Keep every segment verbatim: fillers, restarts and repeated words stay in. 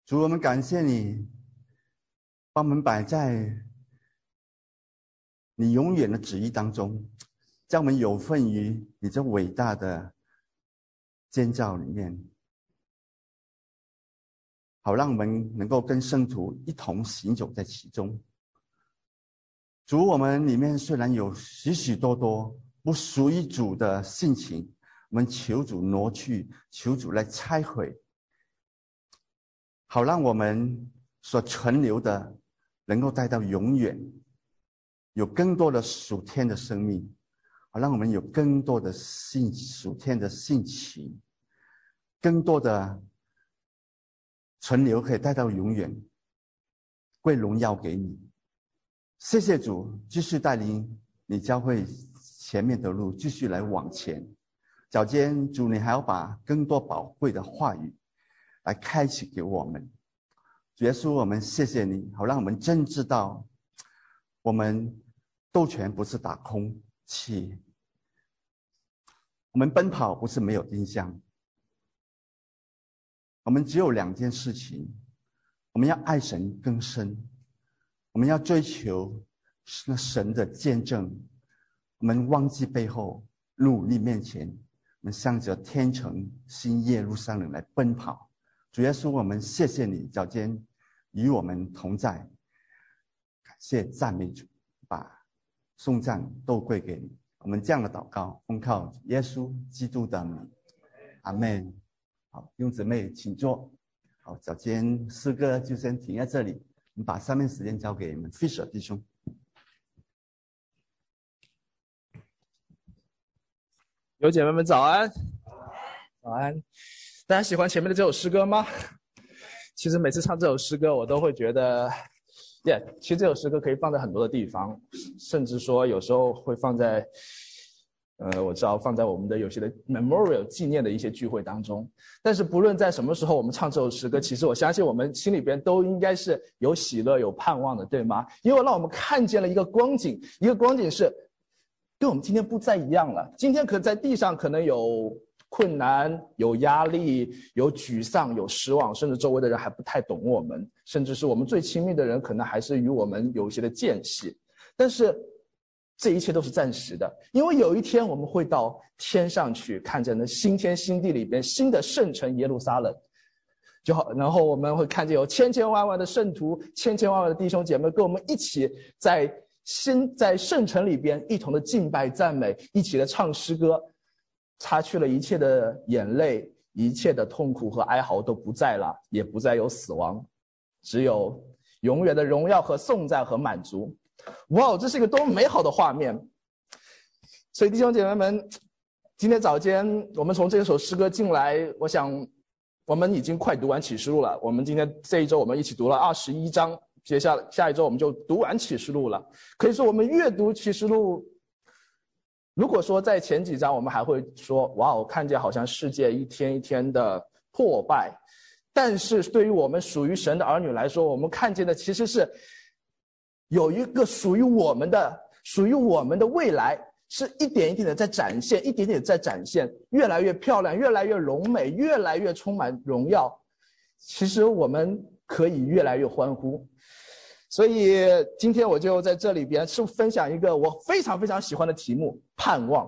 主，我们感谢你，把我们摆在你永远的旨意当中，将我们有份于你这伟大的建造里面，好让我们能够跟圣徒一同行走在其中。主，我们里面虽然有许许多多不属于主的性情，我们求主挪去，求主来拆毁，好让我们所存留的能够带到永远，有更多的属天的生命，好让我们有更多的性属天的性情，更多的存留可以带到永远，归荣耀给你。谢谢主，继续带领你教会前面的路，继续来往前。脚尖主，你还要把更多宝贵的话语来开启给我们。主耶稣，我们谢谢你，好让我们真知道，我们斗拳不是打空气，我们奔跑不是没有定向，我们只有两件事情，我们要爱神更深，我们要追求那神的见证，我们忘记背后，努力面前，我们向着天城新耶路撒冷来奔跑。主耶稣，我们谢谢你，脚尖与我们同在，感谢赞美主，把颂赞都归给你。我们这样的祷告，奉靠耶稣基督的名，阿们。好，弟兄姊妹请坐。好，脚尖诗歌就先停在这里，我们把下面时间交给你们 Fisher 弟兄。 有姐妹们早安，早安！大家喜欢前面的这首诗歌吗？其实每次唱这首诗歌，我都会觉得，耶、yeah, 其实这首诗歌可以放在很多的地方，甚至说有时候会放在，呃，我知道放在我们的有些的 memorial 纪念的一些聚会当中。但是不论在什么时候我们唱这首诗歌，其实我相信我们心里边都应该是有喜乐、有盼望的，对吗？因为让我们看见了一个光景，一个光景是跟我们今天不再一样了。今天可在地上可能有困难，有压力，有沮丧，有失望，甚至周围的人还不太懂我们，甚至是我们最亲密的人可能还是与我们有一些的间隙。但是这一切都是暂时的，因为有一天我们会到天上去，看见那新天新地里边新的圣城耶路撒冷就好，然后我们会看见有千千万万的圣徒，千千万万的弟兄姐妹跟我们一起在新在圣城里边一同的敬拜赞美，一起的唱诗歌，擦去了一切的眼泪，一切的痛苦和哀嚎都不在了，也不再有死亡，只有永远的荣耀和颂赞和满足。哇，这是一个多么美好的画面！所以弟兄姐妹们，今天早间我们从这首诗歌进来，我想我们已经快读完启示录了。我们今天这一周我们一起读了二十一章，接下来下一周我们就读完启示录了。可以说我们阅读启示录，如果说在前几章我们还会说哇，我看见好像世界一天一天的破败，但是对于我们属于神的儿女来说，我们看见的其实是有一个属于我们的属于我们的未来，是一点一点的在展现，一点点在展现，越来越漂亮，越来越荣美，越来越充满荣耀。其实我们可以越来越欢呼。所以今天我就在这里边是分享一个我非常非常喜欢的题目，盼望。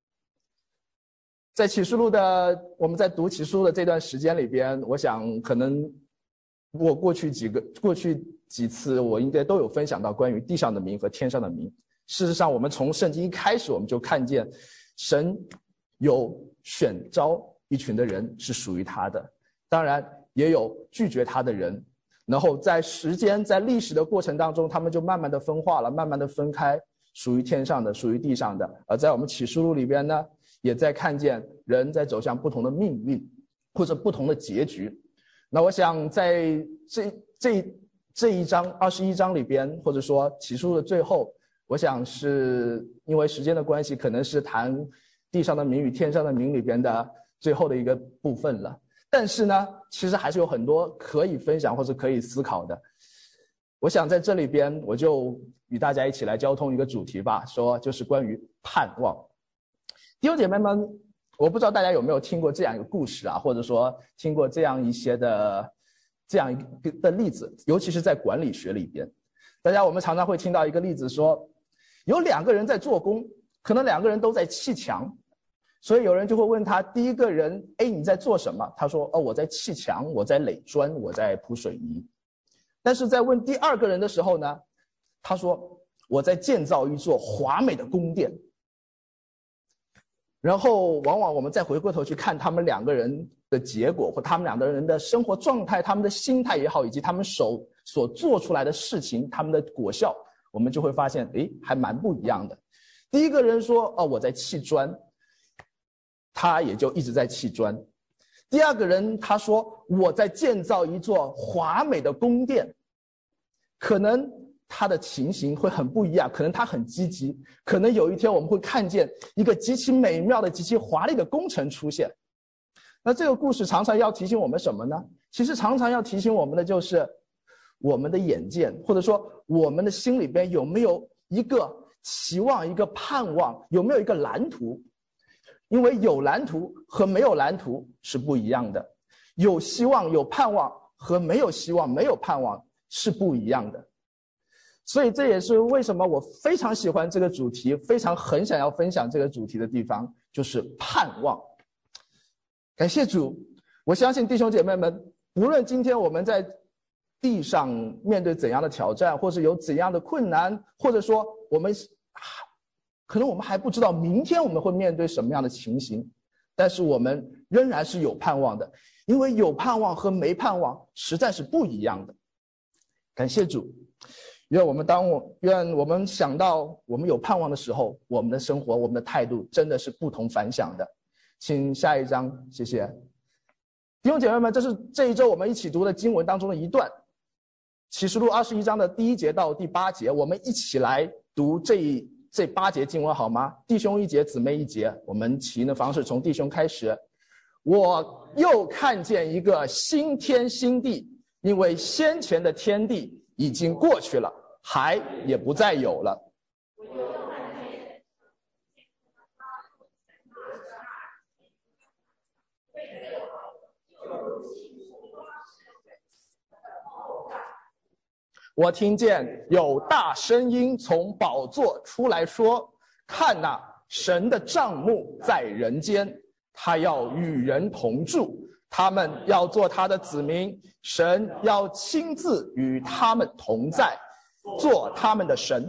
在启示录的我们在读启示录的这段时间里边，我想可能我过去几个过去几次我应该都有分享到关于地上的名和天上的名。事实上我们从圣经一开始我们就看见神有选召一群的人是属于他的，当然也有拒绝他的人，然后在时间在历史的过程当中，他们就慢慢的分化了，慢慢的分开，属于天上的，属于地上的。而在我们启示录里边呢，也在看见人在走向不同的命运或者不同的结局。那我想在这这这一章二十一章里边，或者说启示录的最后，我想是因为时间的关系，可能是谈地上的名与天上的名里边的最后的一个部分了。但是呢，其实还是有很多可以分享或者可以思考的。我想在这里边，我就与大家一起来交通一个主题吧，说就是关于盼望。弟兄姐妹们，我不知道大家有没有听过这样一个故事啊，或者说听过这样一些的这样一个的例子，尤其是在管理学里边，大家我们常常会听到一个例子说，有两个人在做工，可能两个人都在砌墙，所以有人就会问他，第一个人 A 你在做什么？他说哦，我在砌墙，我在垒砖，我在铺水泥。但是在问第二个人的时候呢，他说我在建造一座华美的宫殿。然后往往我们再回过头去看他们两个人的结果，或他们两个人的生活状态，他们的心态也好，以及他们手所做出来的事情，他们的果效，我们就会发现诶，还蛮不一样的。第一个人说哦，我在砌砖，他也就一直在砌砖。第二个人他说我在建造一座华美的宫殿，可能他的情形会很不一样，可能他很积极，可能有一天我们会看见一个极其美妙的极其华丽的工程出现。那这个故事常常要提醒我们什么呢？其实常常要提醒我们的就是我们的眼见，或者说我们的心里边有没有一个期望，一个盼望，有没有一个蓝图。因为有蓝图和没有蓝图是不一样的，有希望有盼望和没有希望没有盼望是不一样的。所以这也是为什么我非常喜欢这个主题，非常很想要分享这个主题的地方，就是盼望。感谢主，我相信弟兄姐妹们，无论今天我们在地上面对怎样的挑战，或是有怎样的困难，或者说我们可能我们还不知道明天我们会面对什么样的情形，但是我们仍然是有盼望的，因为有盼望和没盼望实在是不一样的。感谢主，愿我们当我愿我们想到我们有盼望的时候，我们的生活我们的态度真的是不同凡响的。请下一章，谢谢。弟兄姐妹们，这是这一周我们一起读的经文当中的一段，启示录二十一章的第一节到第八节，我们一起来读这一这八节经文好吗？弟兄一节，姊妹一节，我们起因的方式从弟兄开始。我又看见一个新天新地，因为先前的天地已经过去了，海也不再有了。我听见有大声音从宝座出来说，看哪，神的帐幕在人间，他要与人同住，他们要做他的子民，神要亲自与他们同在，做他们的神。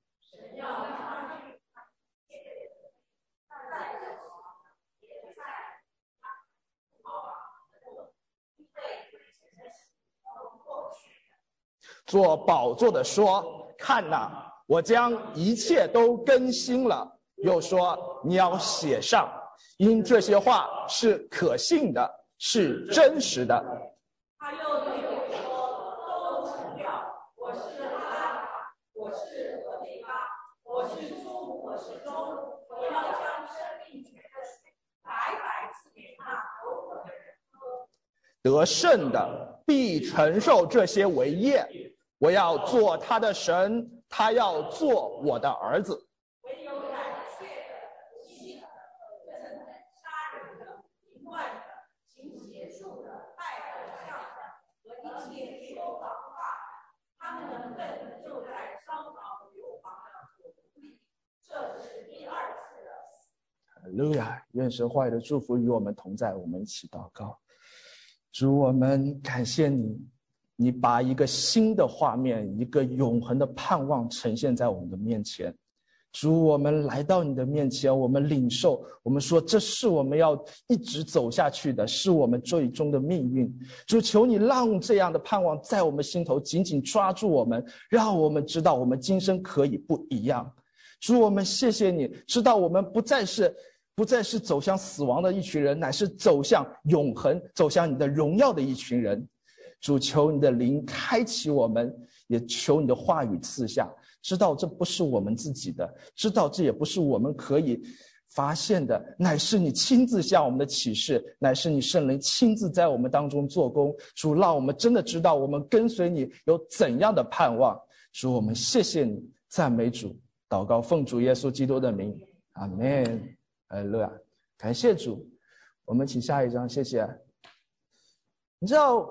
做宝座的说，看哪，我将一切都更新了。又说，你要写上，因这些话是可信的，是真实的。 他又对我说，都成了，我是阿拉法，我是俄梅嘎，我是初，我是终，我要将生命泉的水白白赐给那口渴的人喝。 得胜的必承受这些为业，我要做他的神，他要做我的儿子。 唯有胆怯的、欺的、恶人的、杀人的、淫乱的、行邪术的、拜偶像的和一切说谎话的，他们的份就在烧烤硫磺的火炉里。这是第二次的死。 哈利路亚！愿神话语的祝福与我们同在，我们一起祷告。主，我们感谢你，你把一个新的画面，一个永恒的盼望呈现在我们的面前。主，我们来到你的面前，我们领受，我们说这是我们要一直走下去的，是我们最终的命运。主，求你让这样的盼望在我们心头紧紧抓住我们，让我们知道我们今生可以不一样。主，我们谢谢你，知道我们不再是不再是走向死亡的一群人，乃是走向永恒，走向你的荣耀的一群人。主，求你的灵开启我们，也求你的话语赐下，知道这不是我们自己的，知道这也不是我们可以发现的，乃是你亲自向我们的启示，乃是你圣灵亲自在我们当中做工。主，让我们真的知道我们跟随你有怎样的盼望。主，我们谢谢你，赞美主，祷告奉主耶稣基督的名，阿们。哈利路亚，感谢主。我们请下一章，谢谢。你知道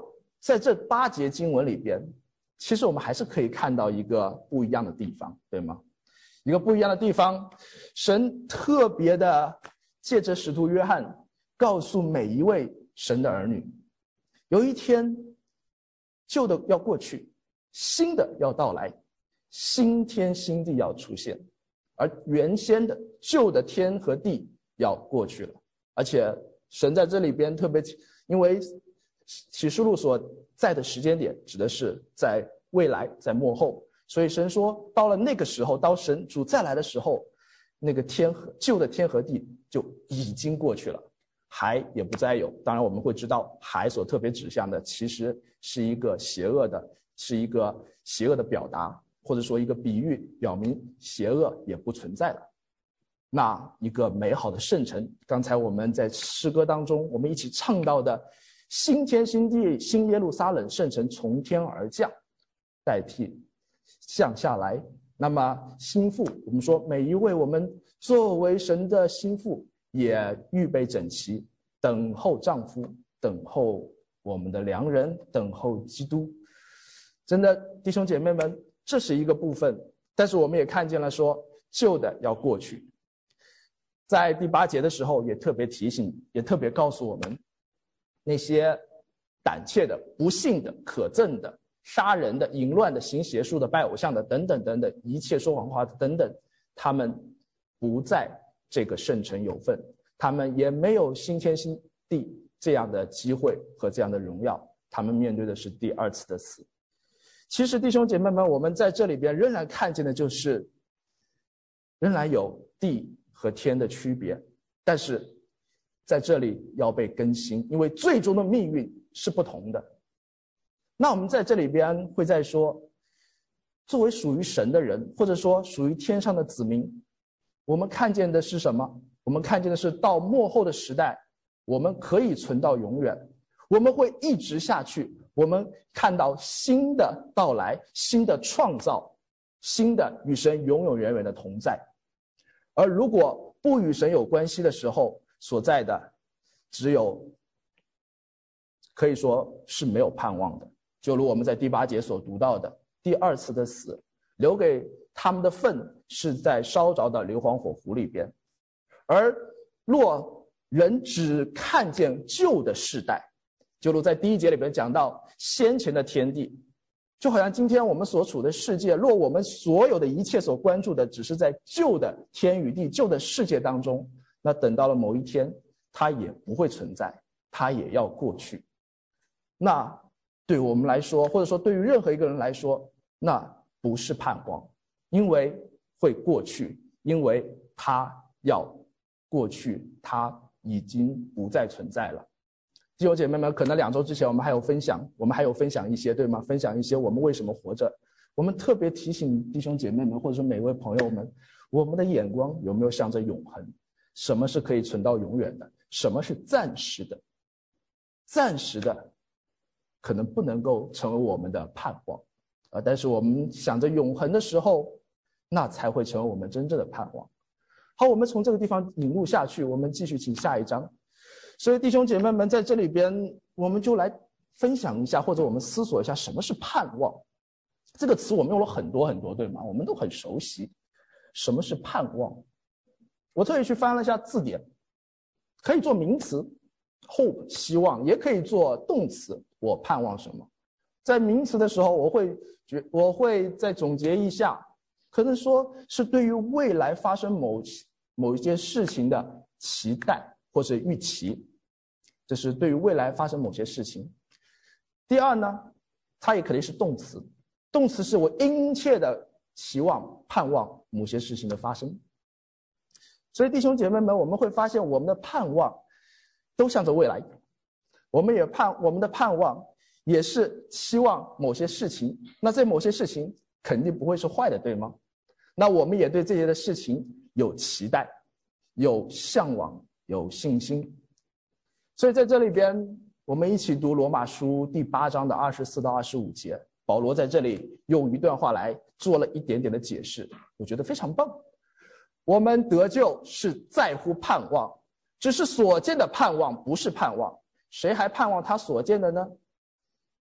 在这八节经文里边，其实我们还是可以看到一个不一样的地方，对吗？一个不一样的地方，神特别的借着使徒约翰告诉每一位神的儿女，有一天旧的要过去，新的要到来，新天新地要出现，而原先的旧的天和地要过去了。而且神在这里边特别，因为启示录所在的时间点指的是在未来，在末后，所以神说到了那个时候，到神主再来的时候，那个天和旧的天和地就已经过去了，海也不再有。当然我们会知道海所特别指向的其实是一个邪恶的，是一个邪恶的表达，或者说一个比喻，表明邪恶也不存在了。那一个美好的圣城，刚才我们在诗歌当中我们一起唱到的新天新地，新耶路撒冷圣城从天而降，代替降下来。那么心腹，我们说每一位我们作为神的心腹，也预备整齐，等候丈夫，等候我们的良人，等候基督。真的弟兄姐妹们，这是一个部分，但是我们也看见了说旧的要过去。在第八节的时候也特别提醒，也特别告诉我们，那些胆怯的、不信的、可憎的、杀人的、淫乱的、行邪术的、拜偶像的等等等等，一切说谎话的等等，他们不在这个圣城有份，他们也没有新天新地这样的机会和这样的荣耀，他们面对的是第二次的死。其实弟兄姐妹们，我们在这里边仍然看见的就是仍然有地和天的区别，但是在这里要被更新，因为最终的命运是不同的。那我们在这里边会再说，作为属于神的人，或者说属于天上的子民，我们看见的是什么？我们看见的是到末后的时代，我们可以存到永远，我们会一直下去，我们看到新的到来，新的创造，新的与神永永远远的同在。而如果不与神有关系的时候，所在的只有可以说是没有盼望的。就如我们在第八节所读到的，第二次的死留给他们的份是在烧着的硫磺火湖里边。而若人只看见旧的世代，就如在第一节里边讲到先前的天地，就好像今天我们所处的世界，若我们所有的一切所关注的只是在旧的天与地、旧的世界当中，那等到了某一天它也不会存在，它也要过去。那对我们来说，或者说对于任何一个人来说，那不是盼望，因为会过去，因为它要过去，它已经不再存在了。弟兄姐妹们，可能两周之前我们还有分享，我们还有分享一些，对吗？分享一些我们为什么活着。我们特别提醒弟兄姐妹们，或者说每位朋友们，我们的眼光有没有向着永恒？什么是可以存到永远的？什么是暂时的？暂时的可能不能够成为我们的盼望，呃，但是我们想着永恒的时候，那才会成为我们真正的盼望。好，我们从这个地方引入下去，我们继续请下一章。所以弟兄姐妹们，在这里边我们就来分享一下，或者我们思索一下什么是盼望。这个词我们用了很多很多，对吗？我们都很熟悉。什么是盼望？我特意去翻了一下字典，可以做名词 hope 希望，也可以做动词我盼望什么。在名词的时候，我会觉我会再总结一下，可能说是对于未来发生某某一件事情的期待或者预期，这是对于未来发生某些事情。第二呢，它也肯定是动词，动词是我殷切的期望、盼望某些事情的发生。所以弟兄姐妹们，我们会发现我们的盼望都向着未来，我们也盼我们的盼望也是期望某些事情，那这某些事情肯定不会是坏的，对吗？那我们也对这些的事情有期待，有向往，有信心。所以在这里边我们一起读罗马书第八章的二十四到二十五节，保罗在这里用一段话来做了一点点的解释，我觉得非常棒。我们得救是在乎盼望，只是所见的盼望不是盼望，谁还盼望他所见的呢？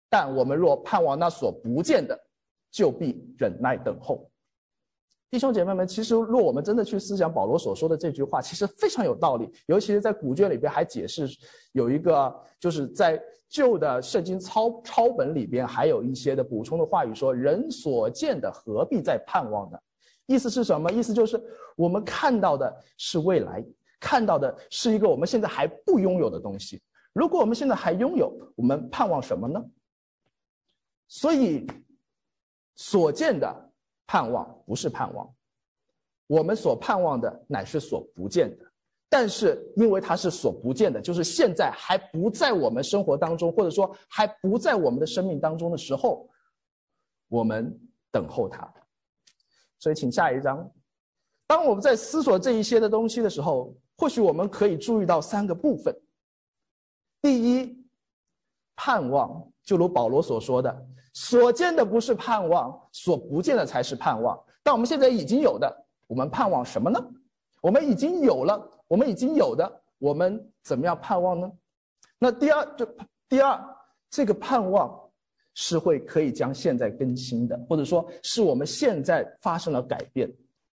但我们若盼望那所不见的，就必忍耐等候。弟兄姐妹们，其实若我们真的去思想保罗所说的这句话，其实非常有道理。尤其是在古卷里边还解释有一个，就是在旧的圣经抄抄本里边还有一些的补充的话语说，人所见的何必再盼望呢？意思是什么？意思就是我们看到的是未来，看到的是一个我们现在还不拥有的东西。如果我们现在还拥有，我们盼望什么呢？所以所见的盼望不是盼望，我们所盼望的乃是所不见的。但是因为它是所不见的，就是现在还不在我们生活当中，或者说还不在我们的生命当中的时候，我们等候它。所以请下一章。当我们在思索这一些的东西的时候，或许我们可以注意到三个部分。第一，盼望，就如保罗所说的，所见的不是盼望，所不见的才是盼望。但我们现在已经有的，我们盼望什么呢？我们已经有了，我们已经有的，我们怎么样盼望呢？那第二，就第二，这个盼望是会可以将现在更新的，或者说是我们现在发生了改变。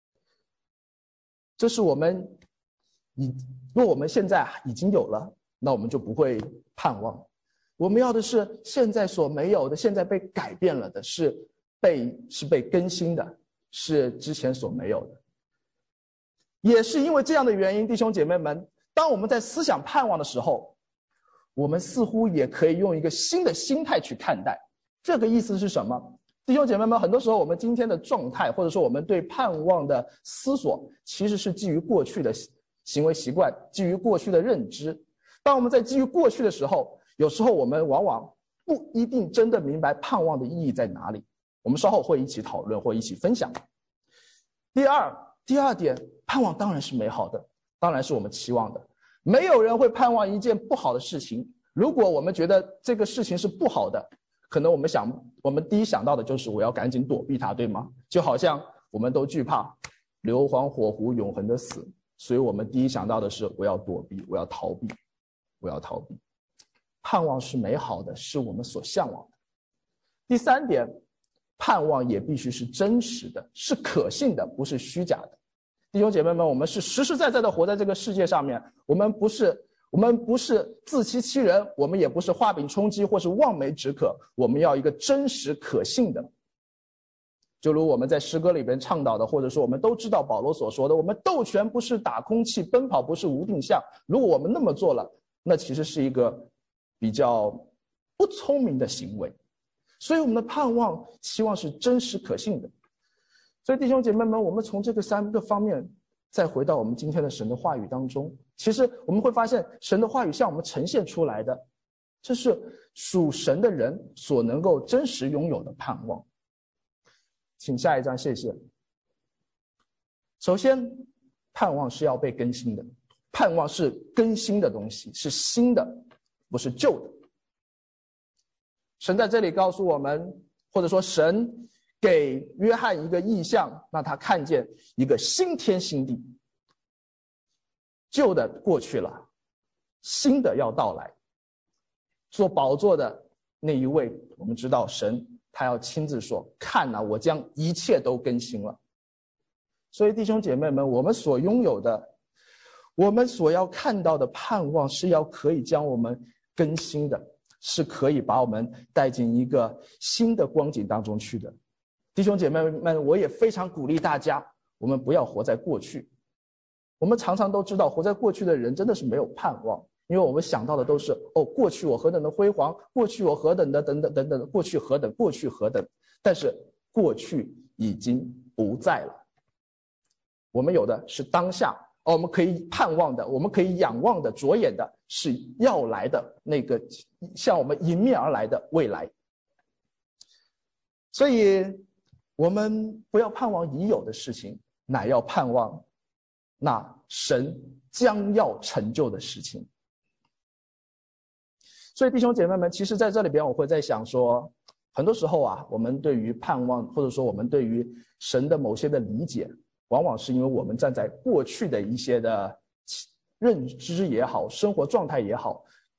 这是我们已，若我们现在已经有了，那我们就不会盼望。我们要的是现在所没有的，现在被改变了的，是被是被更新的，是之前所没有的。也是因为这样的原因，弟兄姐妹们，当我们在思想盼望的时候，我们似乎也可以用一个新的心态去看待。这个意思是什么？弟兄姐妹们，很多时候我们今天的状态，或者说我们对盼望的思索，其实是基于过去的行为习惯，基于过去的认知。当我们在基于过去的时候，有时候我们往往不一定真的明白盼望的意义在哪里。我们稍后会一起讨论或一起分享。第二，第二点，盼望当然是美好的，当然是我们期望的。没有人会盼望一件不好的事情。如果我们觉得这个事情是不好的，可能我们想，我们第一想到的就是我要赶紧躲避它，对吗？就好像我们都惧怕硫磺火湖永恒的死，所以我们第一想到的是我要躲避，我要逃避，我要逃避。盼望是美好的，是我们所向往的。第三点，盼望也必须是真实的，是可信的，不是虚假的。弟兄姐妹们，我们是实实在在的活在这个世界上面，我们不是我们不是自欺欺人，我们也不是画饼充饥或是望梅止渴，我们要一个真实可信的。就如我们在诗歌里边倡导的，或者说我们都知道保罗所说的，我们斗拳不是打空气，奔跑不是无定向。如果我们那么做了，那其实是一个比较不聪明的行为。所以我们的盼望期望是真实可信的。所以弟兄姐妹们，我们从这个三个方面再回到我们今天的神的话语当中，其实我们会发现神的话语向我们呈现出来的，这是属神的人所能够真实拥有的盼望。请下一章，谢谢。首先，盼望是要被更新的，盼望是更新的东西，是新的，不是旧的。神在这里告诉我们，或者说神给约翰一个异象，让他看见一个新天新地。旧的过去了，新的要到来。做宝座的那一位，我们知道神他要亲自说，看啊，我将一切都更新了。所以弟兄姐妹们，我们所拥有的，我们所要看到的盼望，是要可以将我们更新的，是可以把我们带进一个新的光景当中去的。弟兄姐妹们，我也非常鼓励大家，我们不要活在过去。我们常常都知道，活在过去的人真的是没有盼望，因为我们想到的都是，哦，过去我何等的辉煌，过去我何等的等等等等，过去何等，过去何等。但是过去已经不在了。我们有的是当下，哦，我们可以盼望的，我们可以仰望的，着眼的是要来的那个向我们迎面而来的未来。所以我们不要盼望已有的事情，乃要盼望那神将要成就的事情。所以弟兄姐妹们，其实在这里边我会在想说，很多时候啊，我们对于盼望，或者说我们对于神的某些的理解，往往是因为我们站在过去的一些的认知也好，生活状态也好，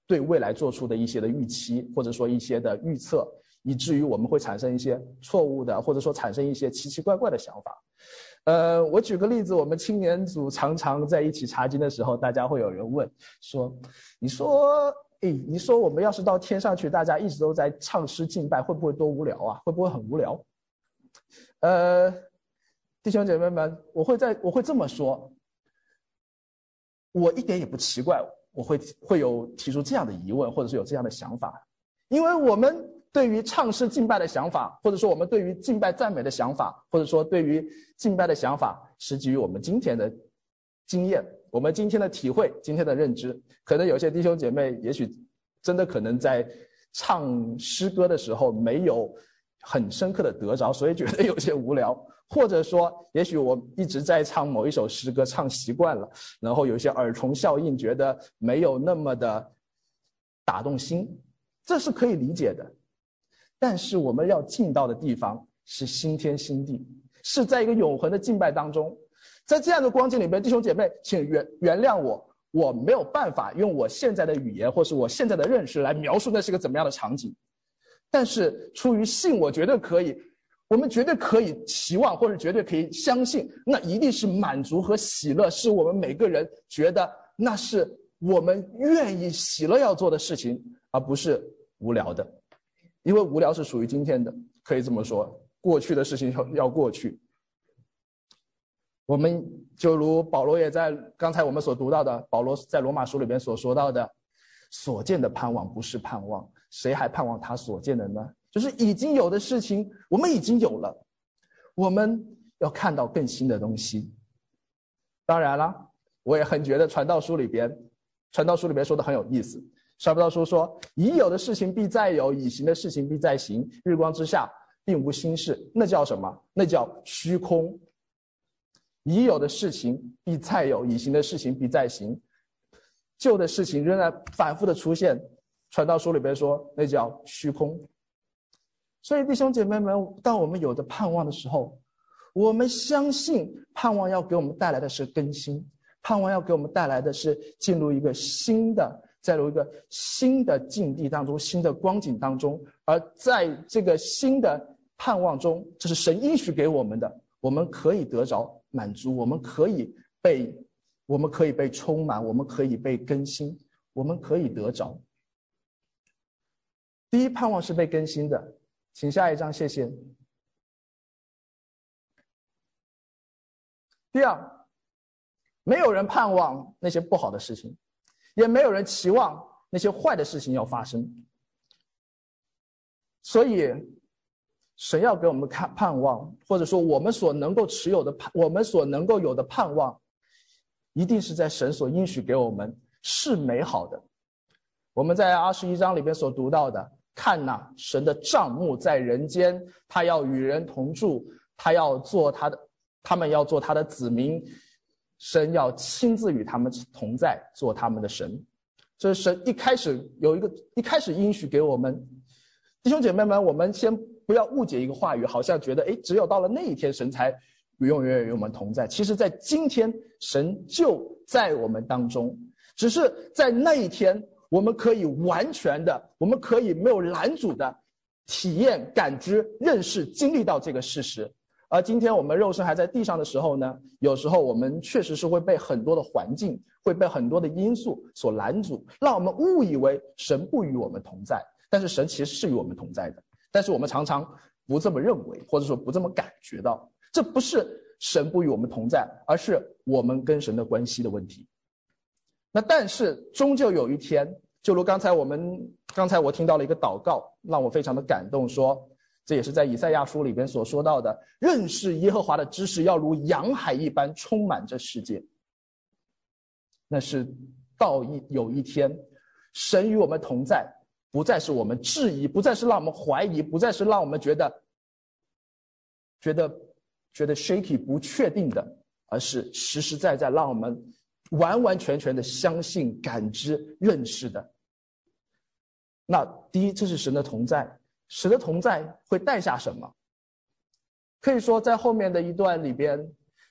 对未来做出的一些的预期，或者说一些的预测，以至于我们会产生一些错误的，或者说产生一些奇奇怪怪的想法。呃，我举个例子，我们青年组常常在一起查经的时候，大家会有人问说，你说诶，你说我们要是到天上去，大家一直都在唱诗敬拜，会不会多无聊啊？会不会很无聊？呃，弟兄姐妹们，我会在我会这么说，我一点也不奇怪，我会会有提出这样的疑问，或者是有这样的想法，因为我们对于唱诗敬拜的想法，或者说我们对于敬拜赞美的想法，或者说对于敬拜的想法，是基于我们今天的经验，我们今天的体会，今天的认知。可能有些弟兄姐妹也许真的可能在唱诗歌的时候没有很深刻的得着，所以觉得有些无聊，或者说也许我一直在唱某一首诗歌唱习惯了，然后有些耳虫效应，觉得没有那么的打动心，这是可以理解的。但是我们要进到的地方是新天新地，是在一个永恒的敬拜当中。在这样的光景里面，弟兄姐妹请原原谅我，我没有办法用我现在的语言或是我现在的认识来描述那是个怎么样的场景，但是出于信，我绝对可以，我们绝对可以期望，或者绝对可以相信，那一定是满足和喜乐，是我们每个人觉得那是我们愿意喜乐要做的事情，而不是无聊的。因为无聊是属于今天的，可以这么说，过去的事情要要过去。我们就如保罗也在刚才我们所读到的，保罗在罗马书里边所说到的，所见的盼望不是盼望，谁还盼望他所见的呢？就是已经有的事情我们已经有了，我们要看到更新的东西。当然了，我也很觉得传道书里边传道书里边说的很有意思。传道书说，已有的事情必再有，已行的事情必再行，日光之下并无新事。那叫什么？那叫虚空。已有的事情必再有，已行的事情必再行，旧的事情仍然反复的出现。传道书里边说，那叫虚空。所以弟兄姐妹们，当我们有着盼望的时候，我们相信盼望要给我们带来的是更新，盼望要给我们带来的是进入一个新的在入一个新的境地当中，新的光景当中。而在这个新的盼望中，这是神应许给我们的，我们可以得着满足，我们可以被我们可以被充满，我们可以被更新，我们可以得着。第一，盼望是被更新的，请下一张，谢谢。第二，没有人盼望那些不好的事情，也没有人期望那些坏的事情要发生。所以神要给我们看盼望，或者说我们所能够持有的我们所能够有的盼望，一定是在神所应许给我们是美好的。我们在二十一章里边所读到的，看哪，神的帐幕在人间，他要与人同住，他要做他的他们要做他的子民，神要亲自与他们同在，做他们的神。这是神一开始有一个一开始应许给我们。弟兄姐妹们，我们先不要误解一个话语，好像觉得诶只有到了那一天神才永永远远与我们同在。其实在今天神就在我们当中，只是在那一天我们可以完全的，我们可以没有拦阻的体验、感知、认识、经历到这个事实。而今天我们肉身还在地上的时候呢，有时候我们确实是会被很多的环境，会被很多的因素所拦阻，让我们误以为神不与我们同在。但是神其实是与我们同在的，但是我们常常不这么认为，或者说不这么感觉到。这不是神不与我们同在，而是我们跟神的关系的问题。那但是终究有一天，就如刚才我们刚才我听到了一个祷告，让我非常的感动，说这也是在以赛亚书里边所说到的，认识耶和华的知识要如洋海一般充满这世界。那是到一有一天神与我们同在，不再是我们质疑，不再是让我们怀疑，不再是让我们觉得觉得觉得 shaky 不确定的，而是实实在在让我们完完全全的相信、感知、认识的。那第一，这是神的同在。神的同在会带下什么？可以说在后面的一段里边，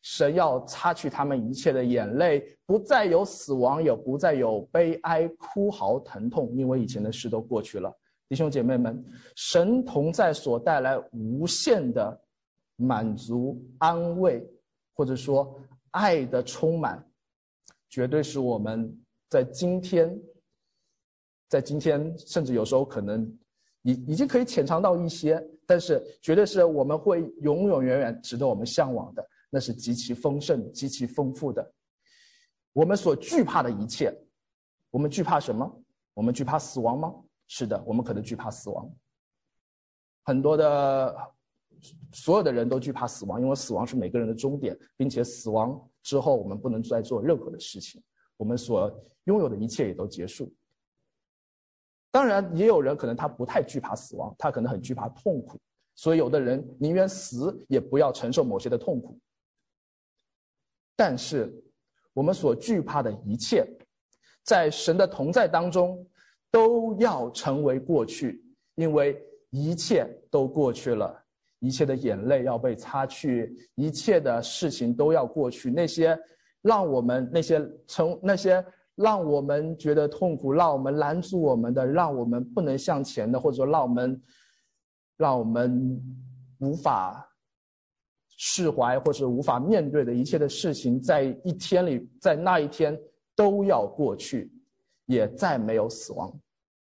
神要擦去他们一切的眼泪，不再有死亡，也不再有悲哀、哭嚎、疼痛，因为以前的事都过去了。弟兄姐妹们，神同在所带来无限的满足、安慰，或者说爱的充满，绝对是我们在今天在今天甚至有时候可能已已经可以浅尝到一些，但是绝对是我们会永永远远值得我们向往的，那是极其丰盛、极其丰富的。我们所惧怕的一切，我们惧怕什么？我们惧怕死亡吗？是的，我们可能惧怕死亡。很多的所有的人都惧怕死亡，因为死亡是每个人的终点，并且死亡之后我们不能再做任何的事情，我们所拥有的一切也都结束。当然也有人可能他不太惧怕死亡，他可能很惧怕痛苦，所以有的人宁愿死也不要承受某些的痛苦。但是我们所惧怕的一切，在神的同在当中都要成为过去，因为一切都过去了，一切的眼泪要被擦去，一切的事情都要过去，那些让我们那些成那些让我们觉得痛苦，让我们拦住我们的，让我们不能向前的，或者说让我们让我们无法释怀或者无法面对的一切的事情，在一天里，在那一天都要过去，也再没有死亡。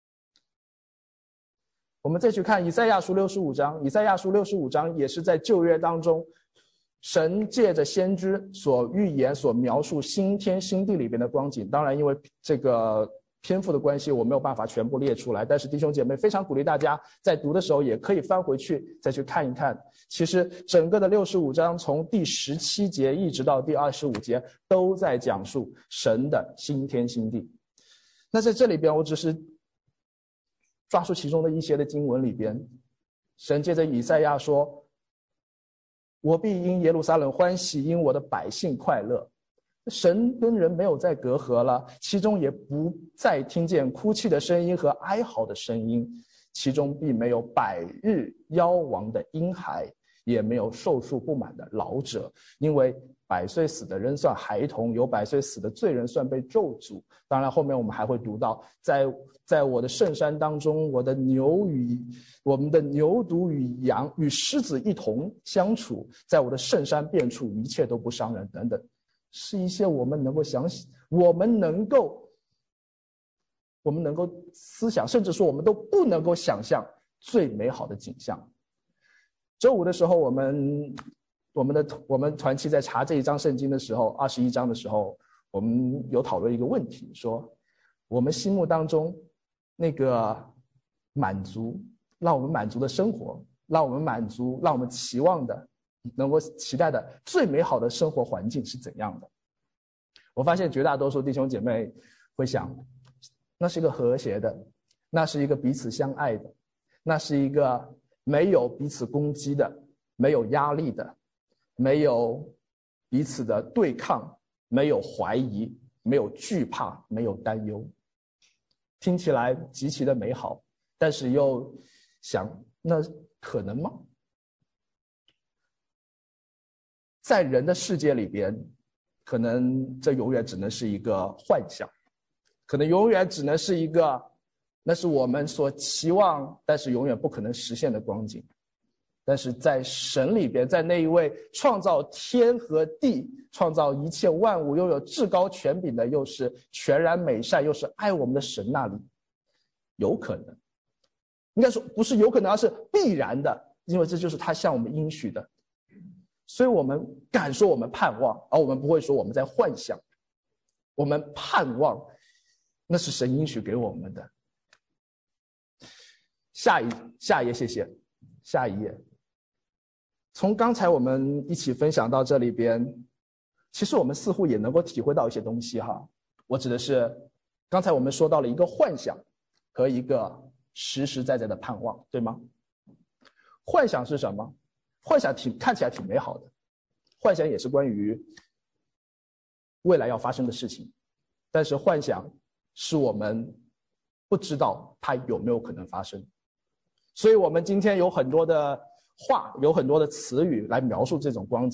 我们再去看以赛亚书六十五章，以赛亚书六十五章也是在旧约当中，神借着先知所预言、所描述新天新地里边的光景。当然因为这个篇幅的关系，我没有办法全部列出来，但是弟兄姐妹非常鼓励大家在读的时候也可以翻回去再去看一看。其实整个的六十五章从第十七节一直到第二十五节都在讲述神的新天新地。那在这里边我只是抓住其中的一些的经文里边，神借着以赛亚说，我必因耶路撒冷欢喜，因我的百姓快乐。神跟人没有再隔阂了，其中也不再听见哭泣的声音和哀嚎的声音，其中必没有百日夭亡的婴孩，也没有寿数不满的老者，因为百岁死的人算孩童，有百岁死的罪人算被咒诅。当然后面我们还会读到，在在我的圣山当中，我的牛与我们的牛犊与羊与狮子一同相处，在我的圣山遍处一切都不伤人等等，是一些我们能够想我们能够我们能够思想，甚至说我们都不能够想象最美好的景象。周五的时候，我们我们的我们团契在查这一章圣经的时候，二十一章的时候，我们有讨论一个问题，说我们心目当中那个满足，让我们满足的生活，让我们满足，让我们期望的，能够期待的最美好的生活环境是怎样的？我发现绝大多数弟兄姐妹会想，那是一个和谐的，那是一个彼此相爱的，那是一个没有彼此攻击的，没有压力的，没有彼此的对抗，没有怀疑，没有惧怕，没有担忧。听起来极其的美好，但是又想，那可能吗？在人的世界里边，可能这永远只能是一个幻想，可能永远只能是一个，那是我们所期望但是永远不可能实现的光景。但是在神里边，在那一位创造天和地，创造一切万物，拥有至高权柄的，又是全然美善，又是爱我们的神那里，有可能，应该说不是有可能，而是必然的，因为这就是他向我们应许的。所以我们敢说我们盼望，而我们不会说我们在幻想，我们盼望那是神应许给我们的。下一下一页，谢谢。下一页。从刚才我们一起分享到这里边，其实我们似乎也能够体会到一些东西哈。我指的是刚才我们说到了一个幻想和一个实实在在的盼望，对吗？幻想是什么？幻想挺看起来挺美好的，幻想也是关于未来要发生的事情，但是幻想是我们不知道它有没有可能发生。所以我们今天有很多的话，有很多的词语来描述这种光景。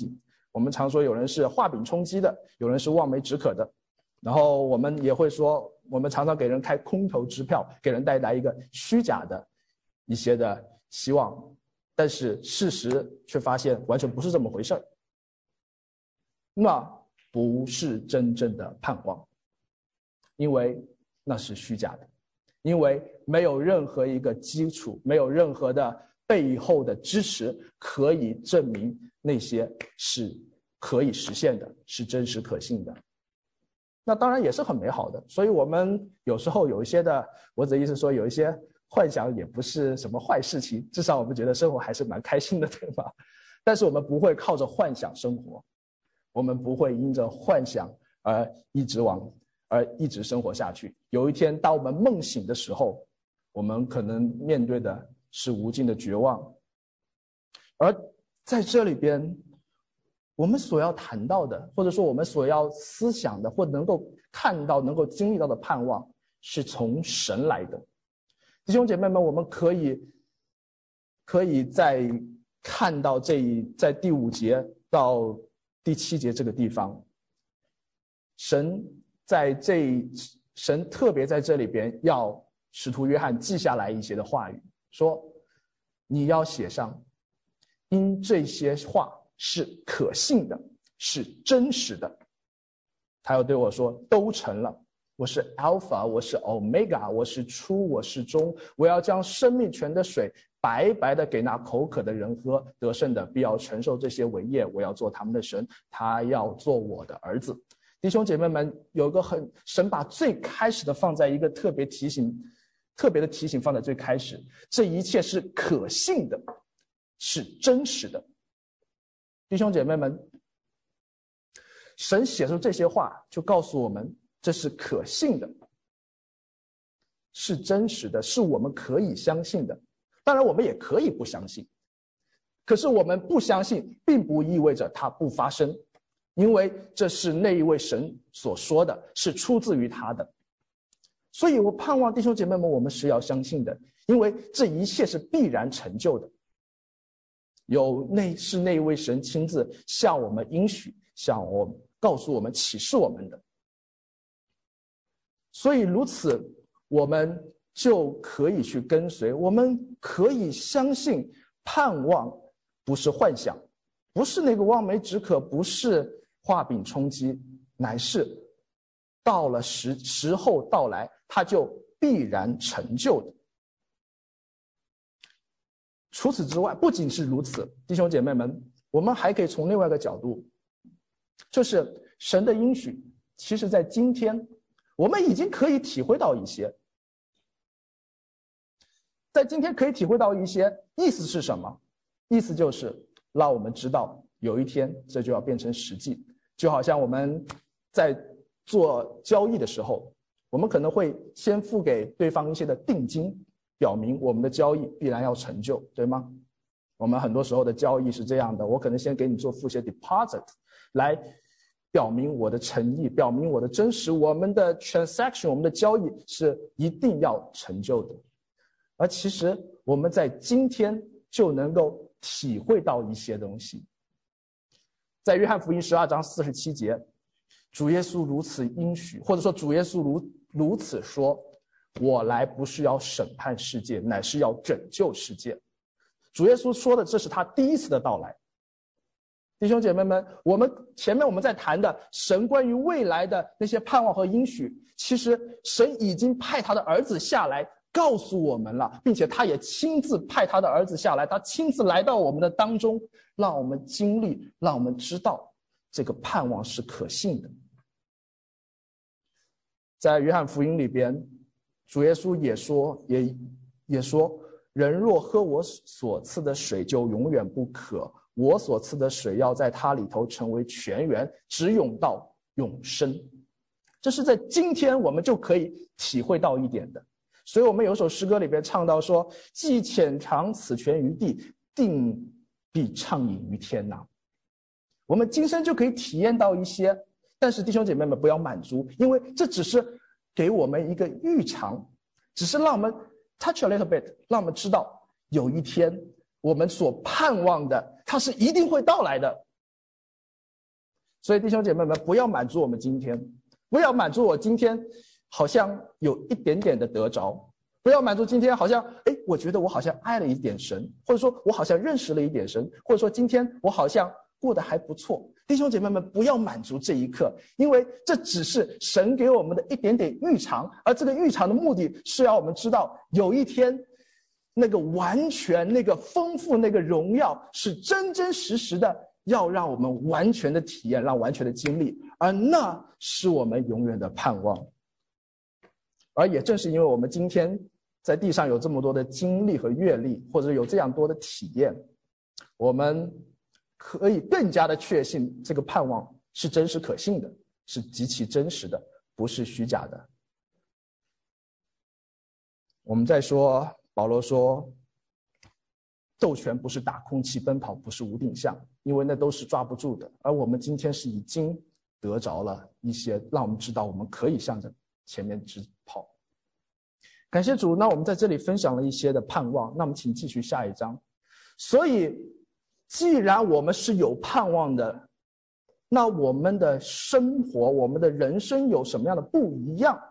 我们常说有人是画饼充饥的，有人是望梅止渴的。然后我们也会说，我们常常给人开空头支票，给人带来一个虚假的一些的希望，但是事实却发现完全不是这么回事儿。那不是真正的盼望，因为那是虚假的，因为没有任何一个基础，没有任何的背后的支持可以证明那些是可以实现的，是真实可信的。那当然也是很美好的，所以我们有时候有一些的，我的意思说有一些幻想也不是什么坏事情，至少我们觉得生活还是蛮开心的，对吧？但是我们不会靠着幻想生活，我们不会因着幻想而一直往而一直生活下去。有一天当我们梦醒的时候，我们可能面对的是无尽的绝望。而在这里边我们所要谈到的，或者说我们所要思想的，或能够看到能够经历到的盼望，是从神来的。弟兄姐妹们，我们可以可以在看到这一在第五节到第七节这个地方，神在这神特别在这里边要使徒约翰记下来一些的话语，说你要写上，因这些话是可信的，是真实的。他要对我说，都成了，我是 Alpha， 我是 Omega， 我是初，我是终，我要将生命泉的水白白的给那口渴的人喝，得胜的必要承受这些伟业，我要做他们的神，他要做我的儿子。弟兄姐妹们，有个很神把最开始的放在一个特别提醒特别的提醒放在最开始，这一切是可信的，是真实的。弟兄姐妹们，神写出这些话就告诉我们，这是可信的，是真实的，是我们可以相信的。当然我们也可以不相信，可是我们不相信并不意味着它不发生，因为这是那一位神所说的，是出自于他的。所以我盼望弟兄姐妹们，我们是要相信的，因为这一切是必然成就的，有那是那一位神亲自向我们应许，向我们告诉我们，启示我们的。所以如此我们就可以去跟随，我们可以相信盼望不是幻想，不是那个望梅止渴，不是画饼充饥，乃是到了时时候到来，它就必然成就的。除此之外，不仅是如此，弟兄姐妹们，我们还可以从另外一个角度，就是神的应许，其实在今天我们已经可以体会到一些，在今天可以体会到一些，意思是什么？意思就是让我们知道有一天这就要变成实际。就好像我们在做交易的时候，我们可能会先付给对方一些的定金，表明我们的交易必然要成就，对吗？我们很多时候的交易是这样的，我可能先给你做付些 deposit 来表明我的诚意，表明我的真实，我们的 transaction， 我们的交易是一定要成就的。而其实我们在今天就能够体会到一些东西。在约翰福音十二章四十七节，主耶稣如此应许，或者说主耶稣如如此说，我来不是要审判世界，乃是要拯救世界。主耶稣说的，这是他第一次的到来。弟兄姐妹们，我们前面我们在谈的神关于未来的那些盼望和应许，其实神已经派他的儿子下来告诉我们了，并且他也亲自派他的儿子下来，他亲自来到我们的当中，让我们经历，让我们知道这个盼望是可信的。在约翰福音里边，主耶稣也说也也说，人若喝我所赐的水，就永远不渴，我所赐的水要在它里头成为泉源，直涌到永生。这是在今天我们就可以体会到一点的。所以我们有首诗歌里边唱到说，既浅尝此泉于地，定必畅饮于天哪。我们今生就可以体验到一些，但是弟兄姐妹们不要满足，因为这只是给我们一个预尝，只是让我们 touch a little bit， 让我们知道有一天我们所盼望的它是一定会到来的。 所以弟兄姐妹们，不要满足我们今天，不要满足我今天好像有一点点的得着，不要满足今天好像，哎，我觉得我好像爱了一点神，或者说我好像认识了一点神，或者说今天我好像过得还不错。弟兄姐妹们，不要满足这一刻，因为这只是神给我们的一点点预尝，而这个预尝的目的是要我们知道，有一天那个完全、那个丰富、那个荣耀是真真实实的，要让我们完全的体验，让完全的经历，而那是我们永远的盼望。而也正是因为我们今天在地上有这么多的经历和阅历，或者有这样多的体验，我们可以更加的确信这个盼望是真实可信的，是极其真实的，不是虚假的。我们再说，保罗说斗拳不是打空气，奔跑不是无定向，因为那都是抓不住的，而我们今天是已经得着了一些，让我们知道我们可以向着前面直跑。感谢主，那我们在这里分享了一些的盼望，那我们请继续下一章。所以既然我们是有盼望的，那我们的生活，我们的人生有什么样的不一样？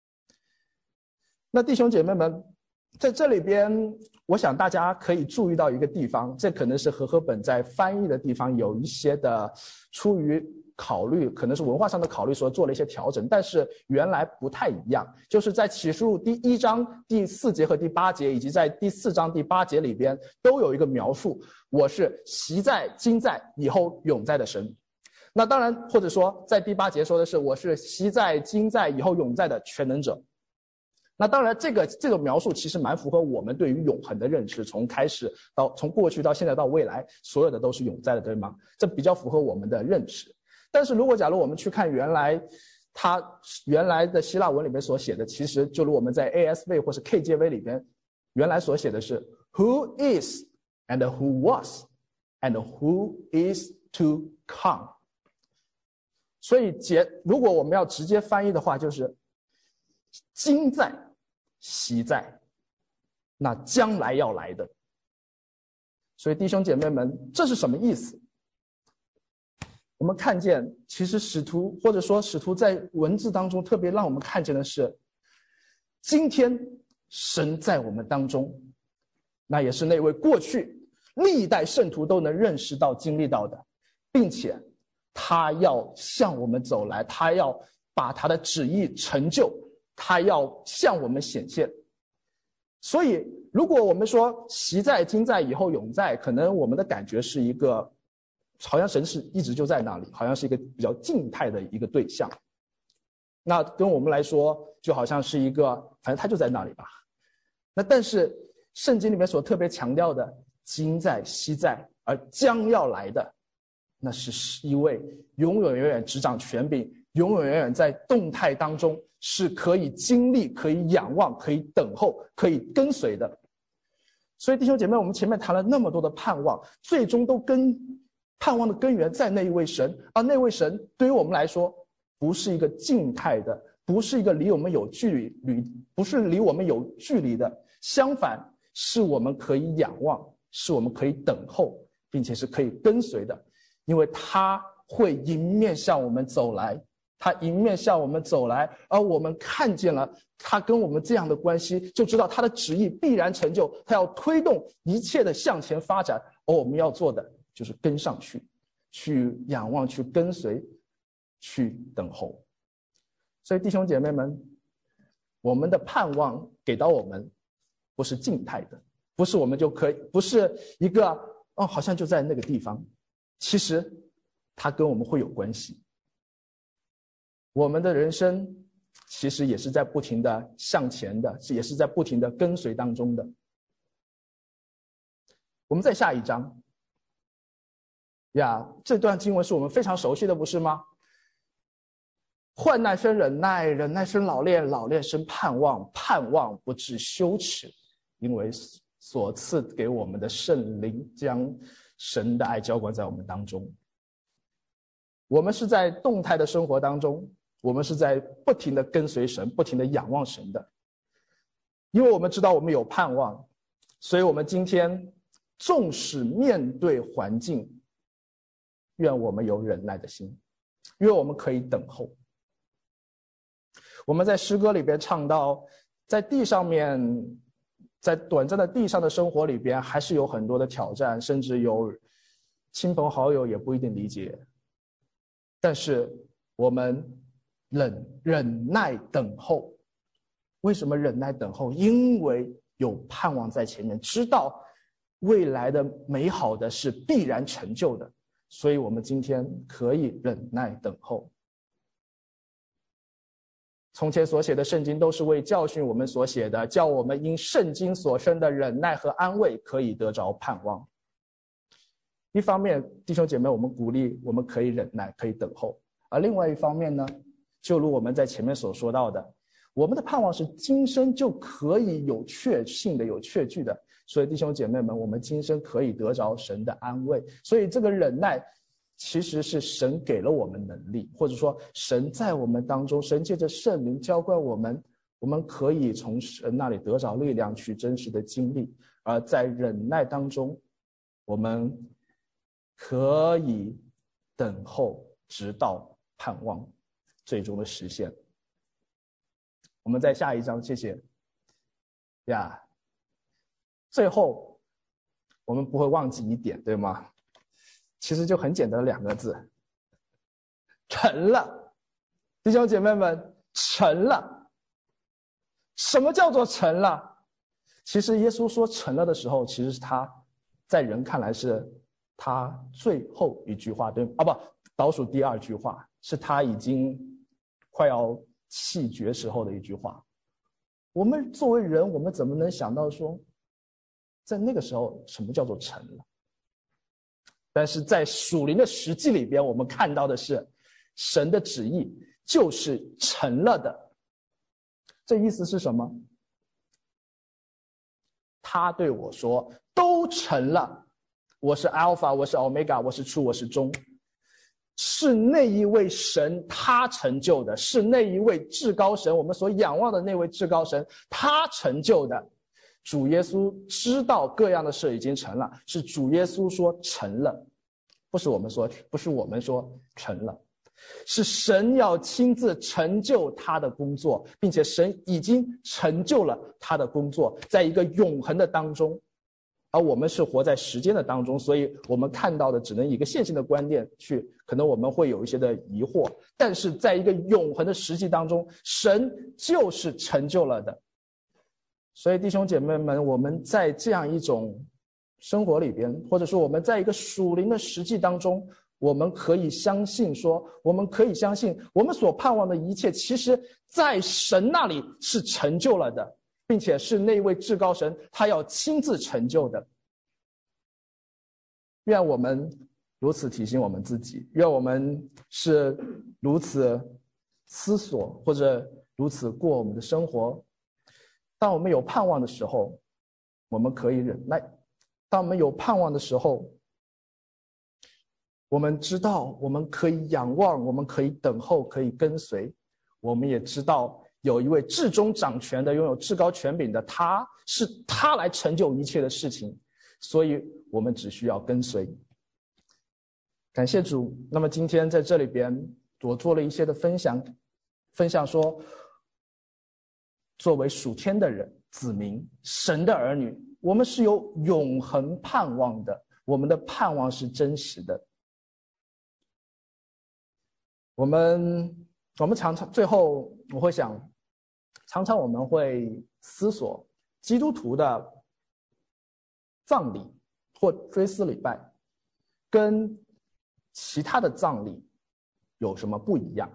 那弟兄姐妹们，在这里边我想大家可以注意到一个地方，这可能是和合本在翻译的地方有一些的出于考虑，可能是文化上的考虑所做了一些调整，但是原来不太一样。就是在启示录第一章第四节和第八节，以及在第四章第八节里边都有一个描述，我是昔在今在以后永在的神。那当然，或者说在第八节说的是我是昔在今在以后永在的全能者。那当然这个这个描述其实蛮符合我们对于永恒的认识，从开始到从过去到现在到未来，所有的都是永在的，对吗？这比较符合我们的认识。但是如果假如我们去看原来他原来的希腊文里面所写的，其实就如我们在 A S V 或是 K J V 里边原来所写的是 Who is and who was and who is to come。 所以结如果我们要直接翻译的话，就是今在昔在，那将来要来的。所以弟兄姐妹们，这是什么意思？我们看见其实使徒或者说使徒在文字当中特别让我们看见的是，今天神在我们当中，那也是那位过去历代圣徒都能认识到经历到的，并且他要向我们走来，他要把他的旨意成就，他要向我们显现。所以如果我们说昔在今在以后永在，可能我们的感觉是一个好像神是一直就在那里，好像是一个比较静态的一个对象。那跟我们来说就好像是一个反正他就在那里吧。那但是圣经里面所特别强调的今在昔在而将要来的，那是一位永永远远执掌权柄，永永远远在动态当中是可以经历、可以仰望、可以等候、可以跟随的。所以弟兄姐妹，我们前面谈了那么多的盼望，最终都跟盼望的根源在那一位神，而那位神对于我们来说不是一个静态的，不是一个离我们有距离，不是离我们有距离的，相反是我们可以仰望，是我们可以等候，并且是可以跟随的。因为他会迎面向我们走来，他迎面向我们走来，而我们看见了他跟我们这样的关系，就知道他的旨意必然成就，他要推动一切的向前发展，而我们要做的就是跟上去，去仰望，去跟随，去等候。所以弟兄姐妹们，我们的盼望给到我们不是静态的，不是我们就可以，不是一个哦好像就在那个地方，其实它跟我们会有关系。我们的人生其实也是在不停的向前的，也是在不停的跟随当中的。我们再下一章呀，这段经文是我们非常熟悉的，不是吗？患难生忍耐，忍耐生老练，老练生盼望，盼望不致羞耻，因为所赐给我们的圣灵将神的爱浇灌在我们当中。我们是在动态的生活当中，我们是在不停的跟随神，不停的仰望神的。因为我们知道我们有盼望，所以我们今天纵使面对环境，愿我们有忍耐的心， 因为我们可以等候。我们在诗歌里边唱到，在地上面，在短暂的地上的生活里边，还是有很多的挑战，甚至有亲朋好友也不一定理解。但是我们忍忍耐等候，为什么忍耐等候？因为有盼望在前面，知道未来的美好的是必然成就的，所以我们今天可以忍耐等候。从前所写的圣经都是为教训我们所写的，叫我们因圣经所生的忍耐和安慰可以得着盼望。一方面，弟兄姐妹，我们鼓励我们可以忍耐，可以等候；而另外一方面呢，就如我们在前面所说到的，我们的盼望是今生就可以有确信的、有确据的。所以弟兄姐妹们，我们今生可以得着神的安慰。所以这个忍耐其实是神给了我们能力，或者说神在我们当中，神借着圣灵浇灌我们，我们可以从神那里得着力量去真实的经历。而在忍耐当中，我们可以等候直到盼望最终的实现。我们在下一章，谢谢呀。最后我们不会忘记一点，对吗？其实就很简单的两个字，成了。弟兄姐妹们，成了。什么叫做成了？其实耶稣说成了的时候，其实是他在人看来是他最后一句话，对啊，不，倒数第二句话，是他已经快要气绝时候的一句话。我们作为人，我们怎么能想到说在那个时候什么叫做成了？但是在属灵的实际里边，我们看到的是神的旨意就是成了的。这意思是什么？他对我说都成了，我是 Alpha， 我是 Omega， 我是初，我是终，是那一位神他成就的，是那一位至高神，我们所仰望的那位至高神他成就的。主耶稣知道各样的事已经成了，是主耶稣说成了，不是我们说，不是我们说成了，是神要亲自成就他的工作，并且神已经成就了他的工作，在一个永恒的当中。而我们是活在时间的当中，所以我们看到的只能以一个线性的观念去，可能我们会有一些的疑惑，但是在一个永恒的实际当中，神就是成就了的。所以弟兄姐妹们，我们在这样一种生活里边，或者说我们在一个属灵的实际当中，我们可以相信说，我们可以相信我们所盼望的一切，其实在神那里是成就了的，并且是那位至高神他要亲自成就的。愿我们如此提醒我们自己，愿我们是如此思索，或者如此过我们的生活。当我们有盼望的时候，我们可以忍耐；当我们有盼望的时候，我们知道我们可以仰望，我们可以等候，可以跟随。我们也知道有一位至终掌权的，拥有至高权柄的，他是他来成就一切的事情，所以我们只需要跟随。感谢主。那么今天在这里边我做了一些的分享，分享说作为属天的人，子民，神的儿女，我们是有永恒盼望的，我们的盼望是真实的。我们我们常常最后我会想，常常我们会思索基督徒的葬礼或追思礼拜跟其他的葬礼有什么不一样。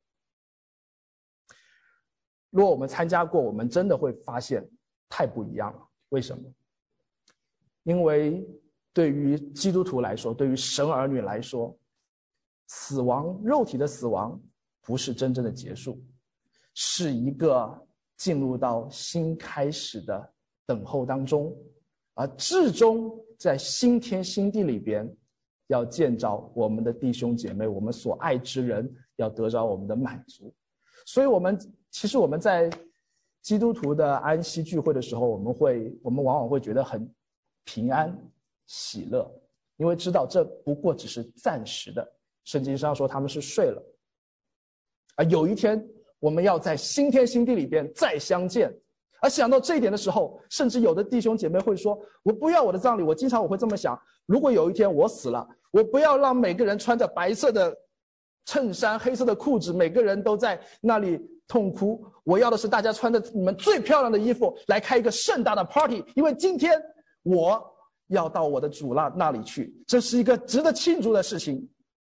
如果我们参加过，我们真的会发现太不一样了。为什么？因为对于基督徒来说，对于神儿女来说，死亡，肉体的死亡不是真正的结束，是一个进入到新开始的等候当中，而至终在新天新地里边要见着我们的弟兄姐妹，我们所爱之人，要得着我们的满足。所以我们其实我们在基督徒的安息聚会的时候，我们会我们往往会觉得很平安喜乐，因为知道这不过只是暂时的， 圣经上说他们是睡了。而有一天我们要在新天新地里边再相见。而想到这一点的时候，甚至有的弟兄姐妹会说，我不要我的葬礼。我经常我会这么想，如果有一天我死了，我不要让每个人穿着白色的衬衫黑色的裤子，每个人都在那里痛哭。我要的是大家穿着你们最漂亮的衣服来开一个盛大的 party， 因为今天我要到我的主那那里去，这是一个值得庆祝的事情。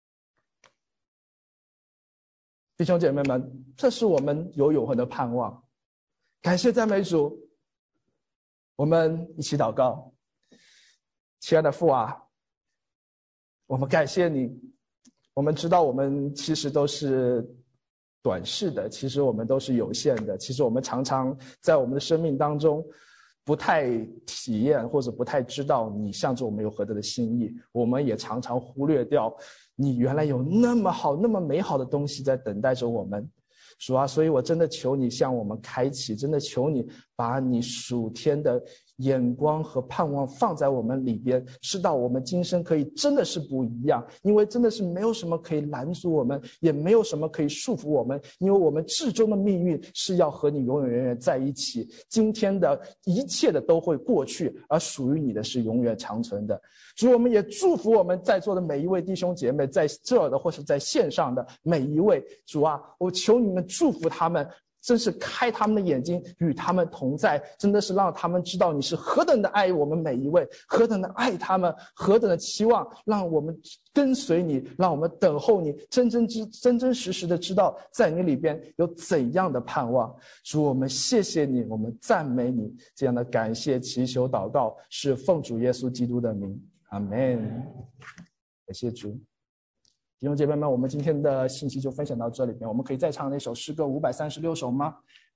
弟兄姐妹们，这是我们有永恒的盼望。感谢赞美主，我们一起祷告。亲爱的父啊，我们感谢你。我们知道我们其实都是短视的，其实我们都是有限的，其实我们常常在我们的生命当中不太体验或者不太知道你向着我们有何等的心意。我们也常常忽略掉你原来有那么好那么美好的东西在等待着我们。主啊，所以我真的求你向我们开启，真的求你把你属天的眼光和盼望放在我们里边，知道我们今生可以真的是不一样，因为真的是没有什么可以拦阻我们，也没有什么可以束缚我们，因为我们至终的命运是要和你永永远远在一起。今天的一切的都会过去，而属于你的是永远长存的。主，我们也祝福我们在座的每一位弟兄姐妹，在这儿的或是在线上的每一位。主啊，我求你们祝福他们，真是开他们的眼睛，与他们同在，真的是让他们知道你是何等的爱我们每一位，何等的爱他们，何等的期望让我们跟随你，让我们等候你，真真知真真实实的知道在你里边有怎样的盼望。主，我们谢谢你，我们赞美你，这样的感谢祈求祷告是奉主耶稣基督的名，阿们。感谢主。弟兄姐妹们，我们今天的信息就分享到这里边。我们可以再唱那首诗歌五百三十六首吗？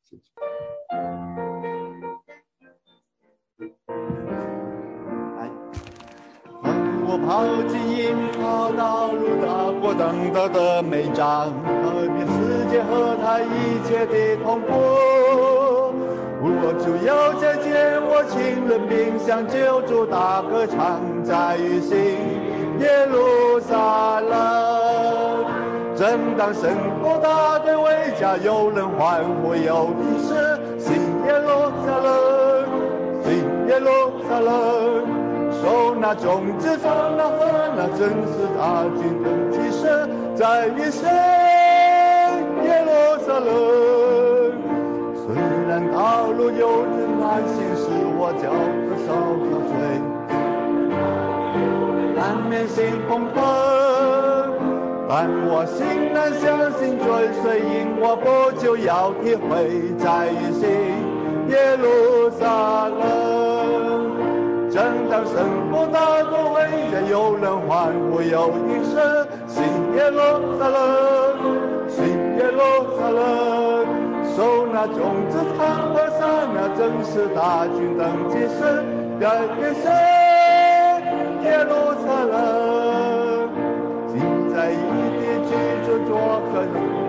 我跑进引跑道路的过等待的美章，和平世界和他一切的痛苦。我主要再见我亲人，并向救主大歌唱，在于新耶路撒冷。正当神国大队围家，有人欢呼有提示，新耶路撒冷，新耶路撒冷。手拿种子，手拿河，那真是大军的骑士，在于新耶路撒冷。虽然道路有人难行，使我脚可稍稍碎，难免心砰砰，但我心难相信追随，因我不久要体会，在于新耶路撒冷。正当神国大都围着，有人欢呼有应声，新耶路撒冷，新耶路撒冷。手拿种子弹和伞，那正是大军登基时，改变新耶路撒冷。今在异地居住做客你。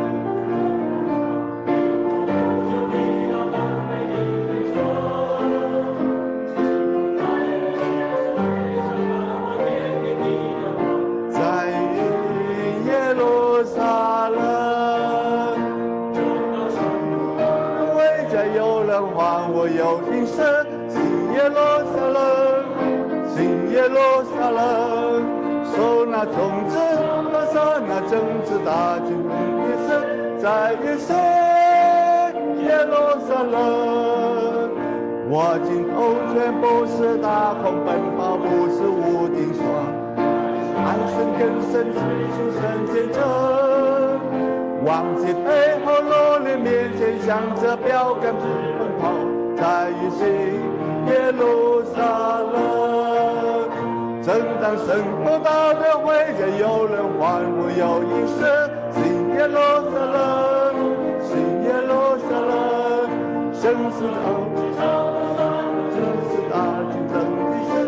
我有应声，新耶路撒冷，新耶路撒冷。手拿种子，拿伞，那正是大军的神，在于新耶路撒冷。我今头全不是大空，奔跑不是无定霜，安身跟神出神见证，忘记背后落力，面前向着标杆直奔跑，在于新耶路撒冷。正当神国大队围着，有人欢呼有应声，新耶路撒冷，新耶路撒冷。生死头真是大军登基时，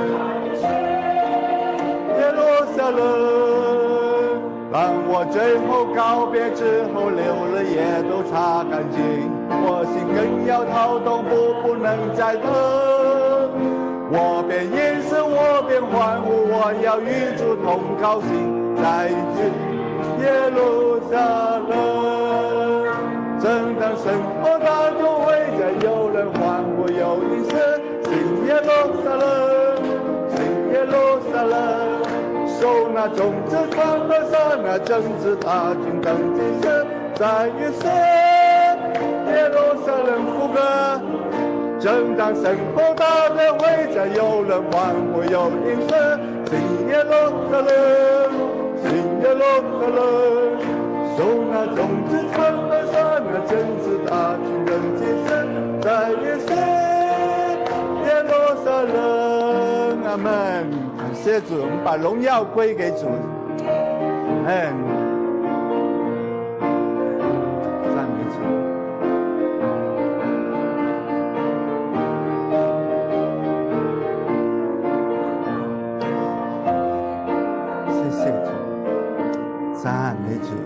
耶路撒冷。当我最后告别之后，流了也都擦干净，我心更要掏动，不不能再等。我便延伸，我便欢呼，我要与主同高兴， 在耶路撒冷。正当生活当中，围着有人欢呼有音声，新耶路撒冷，新耶路撒冷。手拿种子传和撒那政治大军登基时，在约瑟耶路撒冷副歌。正当生活当中，围着有人欢呼有音声，新耶路撒冷，新耶路撒冷。手拿种子传和撒那政治大军登基时，在约瑟耶路撒冷。阿们。感谢主，我们把荣耀归给主。嗯，赞美主。谢谢主，赞美主。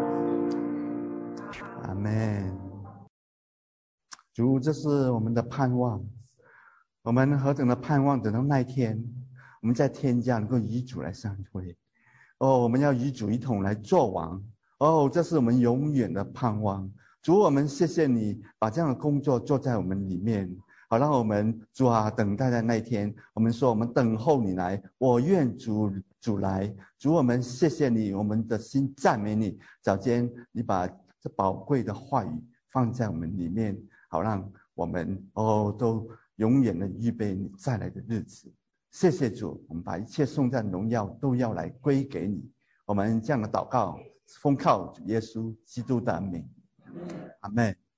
阿们。主，这是我们的盼望，我们何等的盼望，等到那一天，我们在天家能够与主来相会。哦，我们要与主一同来作王。哦，这是我们永远的盼望。主，我们谢谢你把这样的工作做在我们里面，好让我们主啊等待的那一天，我们说我们等候你来，我愿主主来。主，我们谢谢你，我们的心赞美你。早间你把这宝贵的话语放在我们里面，好让我们哦都永远的预备你再来的日子。谢谢主，我们把一切颂赞荣耀都要来归给你。我们这样的祷告，奉靠主耶稣基督的名，阿们。